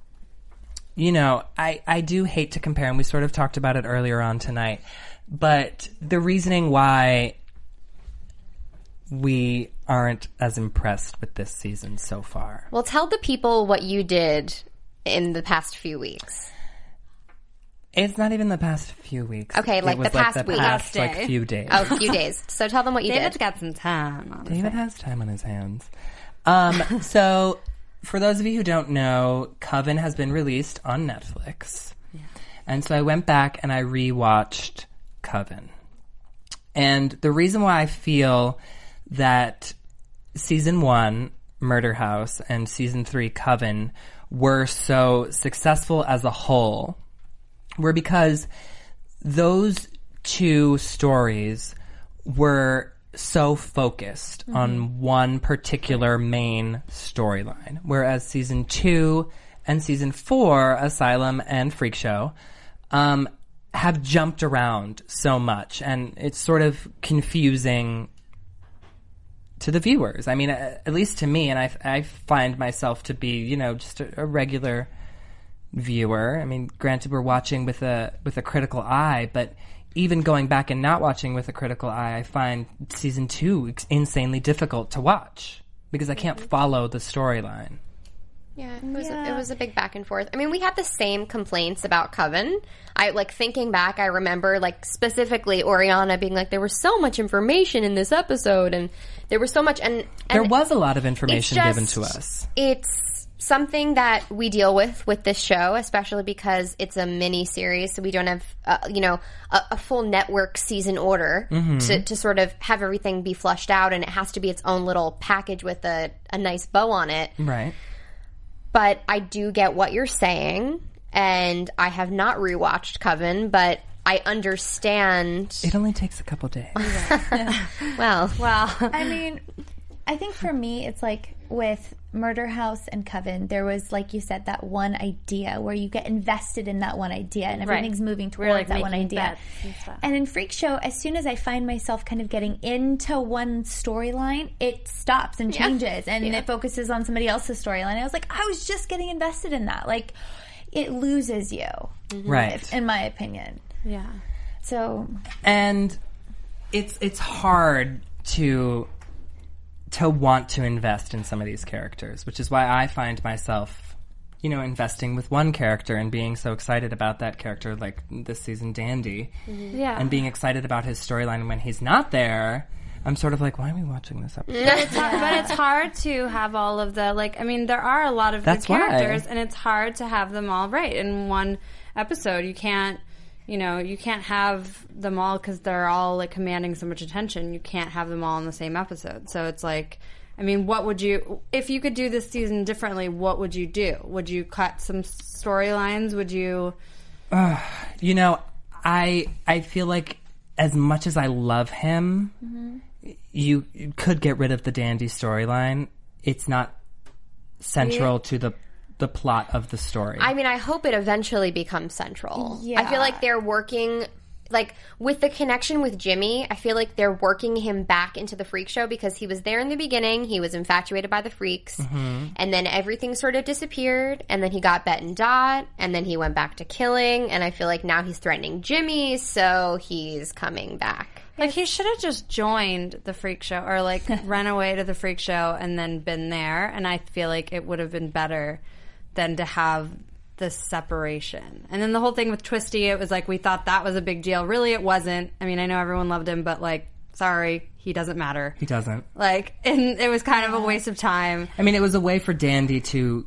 C: you know, I, I do hate to compare, and we sort of talked about it earlier on tonight, but the reasoning why we aren't as impressed with this season so far.
D: Well, tell the people what you did in the past few weeks.
C: It's not even the past few weeks.
D: Okay,
C: It
D: like
C: was
D: the past
C: the
D: week.
C: past,
E: Last
C: like,
E: day.
C: few days.
D: Oh, a few days. So tell them what you
E: David's
D: did.
E: got some time. On
C: David has time on his hands. Um, so, for those of you who don't know, Coven has been released on Netflix. And so I went back and I rewatched Coven. And the reason why I feel that season one, Murder House, and season three, Coven, were so successful as a whole were because those two stories were so focused mm-hmm. on one particular main storyline. Whereas season two and season four, Asylum and Freak Show, um, have jumped around so much, and it's sort of confusing to the viewers. I mean, at least to me, and I, I find myself to be, you know, just a, a regular viewer. I mean, granted, we're watching with a with a critical eye, but even going back and not watching with a critical eye, I find season two insanely difficult to watch because I can't follow the storyline.
D: Yeah, it was it was a big back and forth. I mean, we had the same complaints about Coven. I like thinking back, I remember like specifically Oriana being like, there was so much information in this episode, and there was so much, and, and
C: there was a lot of information
D: just,
C: given to us.
D: It's something that we deal with with this show, especially because it's a mini series, so we don't have uh, you know a, a full network season order
C: Mm-hmm.
D: to, to sort of have everything be flushed out, and it has to be its own little package with a, a nice bow on it.
C: Right.
D: But I do get what you're saying, and I have not rewatched Coven, but I understand.
C: It only takes a couple days.
D: Well,
E: Wow.
F: I mean, I think for me, it's like with Murder House and Coven, there was, like you said, that one idea where you get invested in that one idea and everything's moving towards
E: like,
F: that one
E: making
F: idea.
E: bets and stuff.
F: And in Freak Show, as soon as I find myself kind of getting into one storyline, it stops and changes and it focuses on somebody else's storyline. I was like, I was just getting invested in that. Like, it loses you,
C: Right.
F: in my opinion.
E: Yeah.
F: So,
C: And it's it's hard to to want to invest in some of these characters, which is why I find myself, you know, investing with one character and being so excited about that character, like this season, Dandy,
E: Yeah.
C: and being excited about his storyline when he's not there. I'm sort of like, why are we watching this episode?
E: It's hard, but it's hard to have all of the, like, I mean, there are a lot of
C: That's
E: good characters,
C: why.
E: and it's hard to have them all right in one episode. You can't, you know, you can't have them all because they're all, like, commanding so much attention. You can't have them all in the same episode. So it's like, I mean, what would you, if you could do this season differently, what would you do? Would you cut some storylines? Would you...
C: Uh, you know, I I feel like as much as I love him... Mm-hmm. You could get rid of the Dandy storyline. It's not central to the the plot of the story.
D: I mean, I hope it eventually becomes central.
F: Yeah.
D: I feel like they're working, like, with the connection with Jimmy, I feel like they're working him back into the freak show because he was there in the beginning. He was infatuated by the freaks. Mm-hmm. And then everything sort of disappeared. And then he got Bet and Dot. And then he went back to killing. And I feel like now he's threatening Jimmy, so he's coming back.
E: Like, he should have just joined the freak show or, like, run away to the freak show and then been there. And I feel like it would have been better than to have this separation. And then the whole thing with Twisty, it was like we thought that was a big deal. Really, it wasn't. I mean, I know everyone loved him, but, like, sorry, he doesn't matter.
C: He doesn't.
E: Like, and it was kind of a waste of time.
C: I mean, it was a way for Dandy to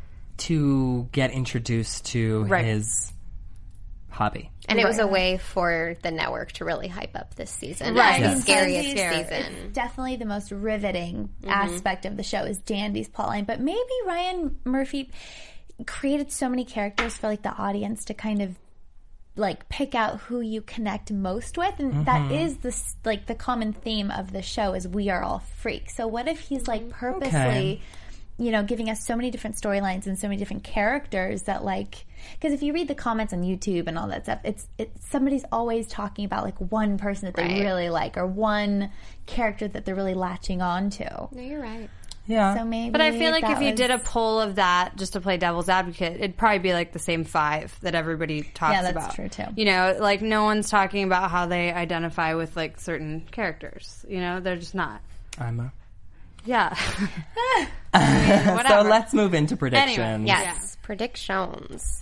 C: to get introduced to
E: Right.
C: his hobby.
D: And it was
E: Right.
D: a way for the network to really hype up this season.
E: Right.
D: It's
E: Yeah.
D: the scariest
F: Dandy's-
D: season.
F: It's definitely the most riveting
D: Mm-hmm.
F: aspect of the show is Dandy's plotline. But maybe Ryan Murphy created so many characters for like the audience to kind of like pick out who you connect most with, and
C: Mm-hmm.
F: that is the s- like the common theme of the show is we are all freaks. So what if he's like purposely
C: Okay.
F: you know, giving us so many different storylines and so many different characters that, like, because if you read the comments on YouTube and all that stuff, it's it's somebody's always talking about like one person that they
D: Right.
F: really like or one character that they're really latching on to.
D: No, you're right.
C: Yeah.
F: So maybe,
E: But I feel like
F: that
E: if you
F: was-
E: did a poll of that just to play devil's advocate, it'd probably be like the same five that everybody talks
F: Yeah, that's
E: about.
F: true, too.
E: You know, like no one's talking about how they identify with like certain characters. You know, they're just not.
C: I'm a...
E: Yeah.
C: So
E: whatever.
C: let's move into predictions.
E: Anyway,
D: Yes, predictions.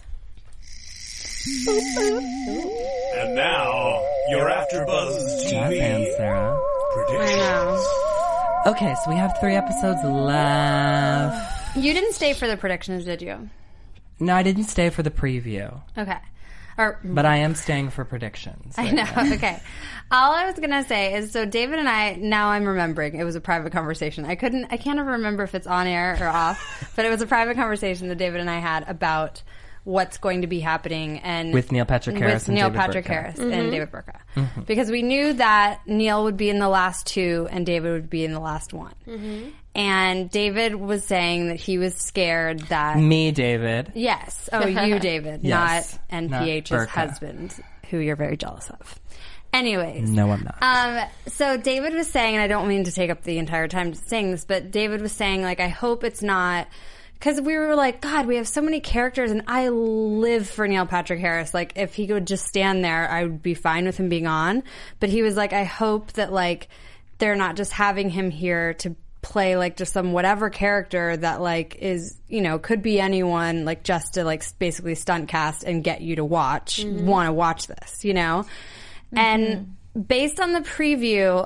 G: And now, your AfterBuzz T
C: Jazz
G: V
C: hands, Sarah.
G: predictions.
C: Okay, so we have three episodes left.
E: You didn't stay for the predictions, did you?
C: No, I didn't stay for the preview,
E: Okay. Or
C: but I am staying for predictions.
E: I know. Okay. All I was gonna say is, so David and I. Now I'm remembering it was a private conversation. I couldn't. I can't ever remember if it's on air or off. But it was a private conversation that David and I had about what's going to be happening and
C: With Neil Patrick Harris
E: with
C: and
E: Neil
C: David
E: Patrick
C: Burka.
E: Harris and David Burka, because we knew that Neil would be in the last two and David would be in the last one. And David was saying that he was scared that
C: Me, David.
E: Yes. Oh, you, David,
C: Yes.
E: not N
C: Not
E: P H's
C: Burka.
E: husband, who you're very jealous of. Anyways.
C: No, I'm not.
E: Um, so David was saying, and I don't mean to take up the entire time saying this, but David was saying, like, I hope it's not... Because we were like, God, we have so many characters, and I live for Neil Patrick Harris. Like, if he could just stand there, I would be fine with him being on. But he was like, I hope that, like, they're not just having him here to play, like, just some whatever character that, like, is, you know, could be anyone, like, just to, like, basically stunt cast and get you to watch, want to watch this, you know? And based on the preview,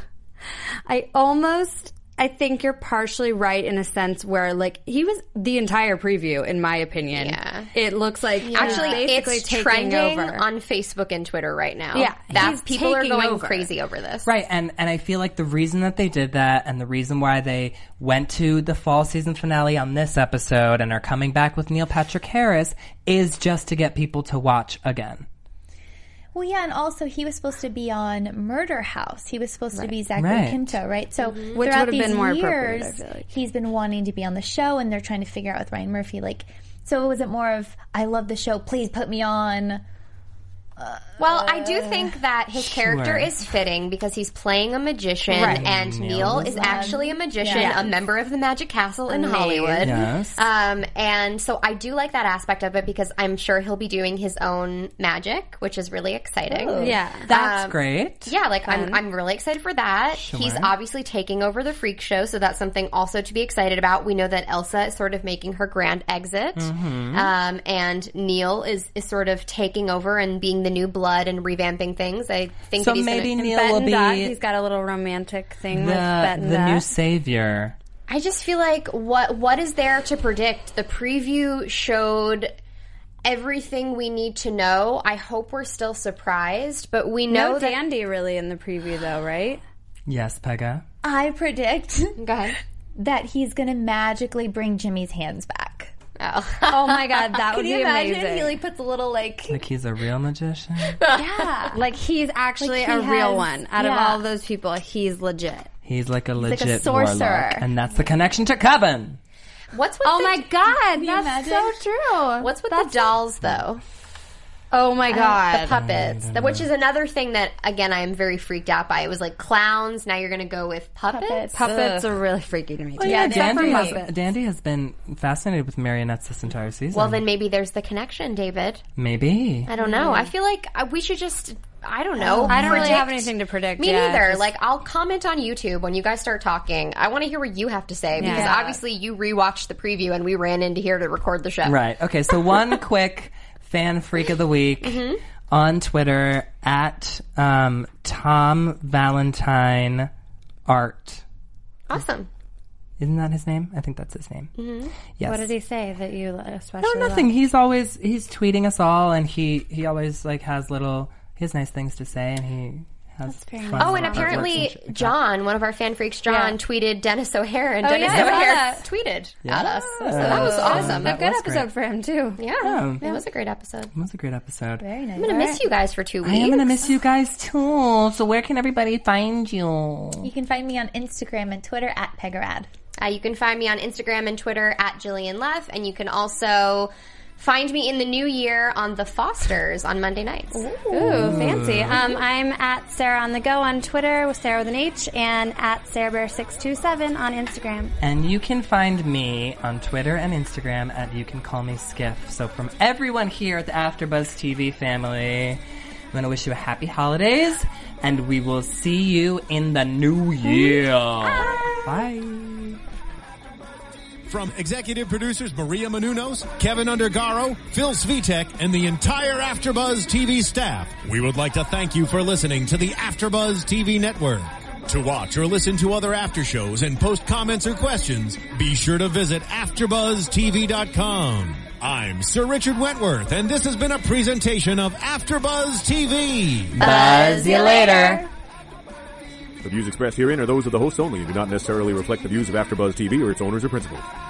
E: I almost... I think you're partially right in a sense where, like, he was the entire preview, in my opinion.
D: Yeah.
E: It looks like he was
D: Actually,
E: basically
D: it's
E: taking
D: trending
E: over.
D: on Facebook and Twitter right now.
E: Yeah,
D: that
E: he's
D: people are
E: taking
D: going
E: over.
D: crazy over this.
C: Right, and, and I feel like the reason that they did that and the reason why they went to the fall season finale on this episode and are coming back with Neil Patrick Harris is just to get people to watch again.
F: Well, yeah, and also he was supposed to be on Murder House. He was supposed to be Zachary
C: Right.
F: Quinto, right? So
E: Which
F: throughout
E: would have
F: these
E: been more
F: years,
E: appropriate, I feel like.
F: he's been wanting to be on the show, and they're trying to figure out with Ryan Murphy, like, so was it more of, I love the show, please put me on?
D: Well, I do think that his
C: Sure.
D: character is fitting because he's playing a magician,
E: Right.
D: and Neil is actually a magician,
F: Yeah.
D: a member of the Magic Castle in Hollywood.
C: Yes.
D: Um, and so I do like that aspect of it because I'm sure he'll be doing his own magic, which is really exciting.
E: Yeah.
C: That's
D: Um,
C: great.
D: Yeah, like I'm, I'm really excited for that. He's obviously taking over the freak show, so that's something also to be excited about. We know that Elsa is sort of making her grand exit, um, and Neil is is sort of taking over and being the the new blood and revamping things. I think
C: So
D: that he's
C: maybe
D: gonna,
C: Neil
E: Bet
C: will
E: and
C: be
E: Dot, he's got a little romantic thing with
C: the,
E: Bet and
C: the
E: Dot.
C: new savior.
D: I just feel like what what is there to predict? The preview showed everything we need to know. I hope we're still surprised, but we know
E: No
D: that.
E: Dandy really in the preview though, right?
C: Yes, Pega.
F: I predict
D: Go ahead.
F: that he's going to magically bring Jimmy's hands back.
D: Oh.
E: Oh my god, that would
F: Can you
E: be
F: imagine?
E: amazing.
F: He like puts a little like,
C: Like he's a real magician.
F: yeah,
E: Like he's actually
F: Like, he
E: a real
F: has-
E: one. Out of
F: yeah.
E: all those people, he's legit.
C: He's like a
F: like a
C: legit
F: sorcerer.
C: warlock. And that's the connection to Coven.
D: What's with
E: Oh
D: the,
E: my god,
F: you
E: that's
F: imagine?
E: so true.
D: What's with
E: That's
D: the dolls though?
E: Oh my god.
D: The puppets, That- which is another thing that again I am very freaked out by. It was like clowns. Now you're going to go with puppets.
F: Puppets.
E: Puppets are really freaky to me too.
C: Oh, yeah,
F: they're
C: Dandy
F: great.
C: has, Dandy has been fascinated with marionettes this entire season.
D: Well, then maybe there's the connection, David.
C: maybe.
D: I don't know. I feel like uh, we should just. I don't know.
E: I don't really
D: predict.
E: have anything to predict
D: Me
E: yet.
D: neither.
E: Just-
D: Like, I'll comment on YouTube when you guys start talking. I want to hear what you have to say because
E: Yeah.
D: obviously you rewatched the preview and we ran into here to record the show.
C: Right. Okay. So one quick fan freak of the week
D: Mm-hmm.
C: on Twitter at um, Tom Valentine Art.
D: Awesome.
C: Isn't that his name? I think that's his name. Mm-hmm. Yes.
E: What did he say that you especially
C: No, nothing. He's always he's tweeting us all, and he he always like has little he has nice things to say, and he has.
E: very
C: fun
E: nice.
D: Oh, and
C: artworks
D: apparently
C: shit like that.
D: John, one of our fan freaks, John,
E: Yeah.
D: tweeted Dennis O'Hare, and
E: Oh,
D: Dennis
E: yeah, I saw
D: O'Hare
E: that.
D: tweeted
C: Yeah.
D: at us. So that was awesome.
C: That
E: A good
C: was
E: episode
C: great.
E: for him too.
D: Yeah,
C: Yeah.
D: it was a great episode.
C: It was a great episode.
F: very nice.
D: I'm gonna miss you guys for two weeks.
C: I am gonna miss you guys too. So where can everybody find you?
F: You can find me on Instagram and Twitter at Pegarad.
D: Uh, you can find me on Instagram and Twitter at Jillian Leff, and you can also find me in the new year on The Fosters on Monday nights.
E: Ooh, fancy. Um, I'm at Sarah on the Go on Twitter with Sarah with an H and at Sarah Bear six two seven on Instagram.
C: And you can find me on Twitter and Instagram at You Can Call Me Skiff. So from everyone here at the AfterBuzz T V family, I'm going to wish you a happy holidays, and we will see you in the new year. Bye.
B: From executive producers Maria Menounos, Kevin Undergaro, Phil Svitek, and the entire AfterBuzz T V staff, we would like to thank you for listening to the AfterBuzz T V network. To watch or listen to other after shows and post comments or questions, be sure to visit after buzz t v dot com. I'm Sir Richard Wentworth, and this has been a presentation of AfterBuzz T V.
D: Buzz you later.
H: The views expressed herein are those of the hosts only and do not necessarily reflect the views of AfterBuzz T V or its owners or principals.